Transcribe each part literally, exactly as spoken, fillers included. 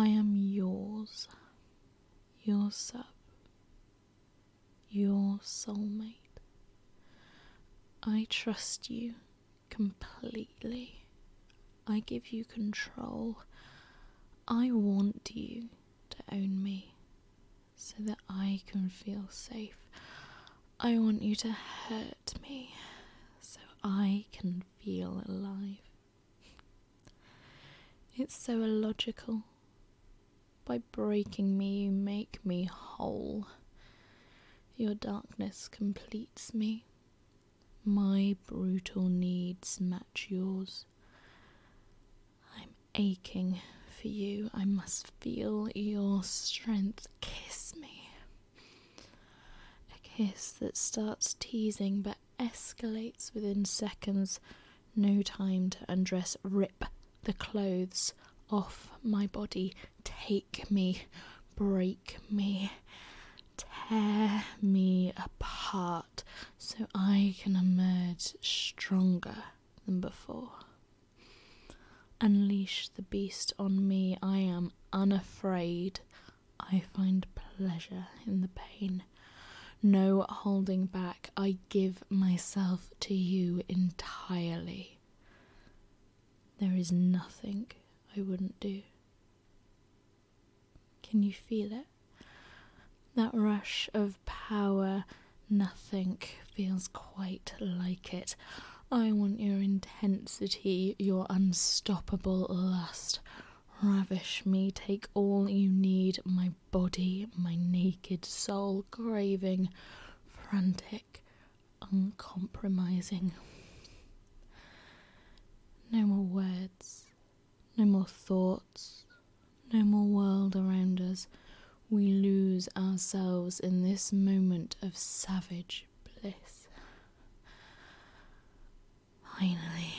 I am yours, your sub, your soulmate. I trust you completely. I give you control. I want you to own me so that I can feel safe. I want you to hurt me so I can feel alive. It's so illogical. By breaking me, you make me whole. Your darkness completes me. My brutal needs match yours. I'm aching for you. I must feel your strength. Kiss me. A kiss that starts teasing but escalates within seconds. No time to undress. Rip the clothes off my body. Take me. Break me. Tear me apart so I can emerge stronger than before. Unleash the beast on me. I am unafraid. I find pleasure in the pain. No holding back. I give myself to you entirely. There is nothing I wouldn't do. Can you feel it? That rush of power, nothing feels quite like it. I want your intensity, your unstoppable lust. Ravish me, take all you need, my body, my naked soul, craving, frantic, uncompromising. No more words, no more thoughts, no more world around us. We lose ourselves in this moment of savage bliss. Finally,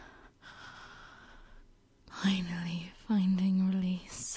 finally finding release.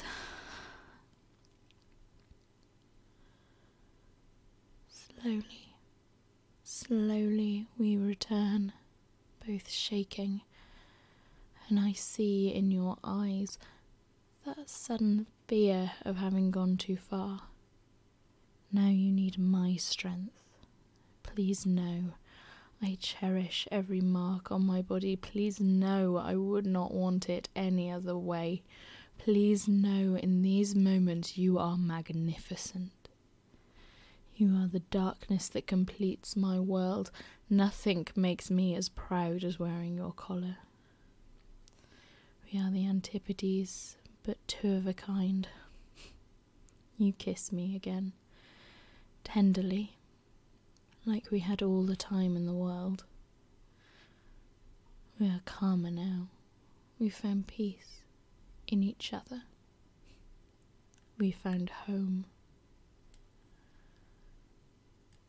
Slowly, slowly we return, both shaking, and I see in your eyes that sudden fear of having gone too far. Now you need my strength. Please know I cherish every mark on my body. Please know I would not want it any other way. Please know in these moments you are magnificent. You are the darkness that completes my world. Nothing makes me as proud as wearing your collar. We are the antipodes, but two of a kind. You kiss me again, tenderly, like we had all the time in the world. We are calmer now. We found peace in each other. We found home.